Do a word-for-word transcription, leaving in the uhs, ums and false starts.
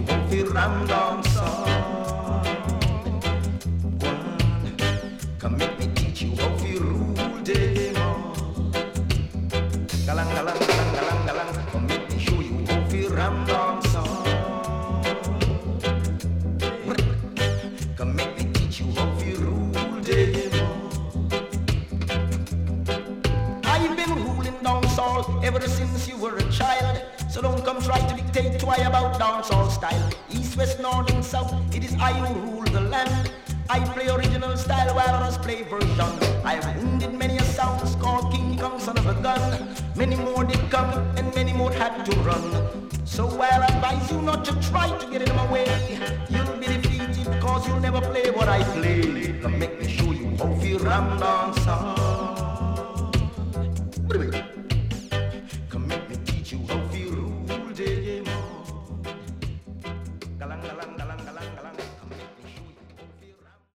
how fi ram dance all. Come make me teach you how fi rule them all. Galang, galang, galang, galang, galang. Come make me show you how fi ram dance all. Come make me teach you how fi rule them all. I've been ruling dancehall ever since you were a child. So don't come try to dictate to I about dancehall style. East, west, north and south, it is I who rule the land. I play original style while others play version. I've wounded many a sound called King Kong, son of a gun. Many more did come and many more had to run. So I'll advise you not to try to get in my way. You'll be defeated cause you'll never play what I play. Come make me show you how fi ram dance. Wait a minute.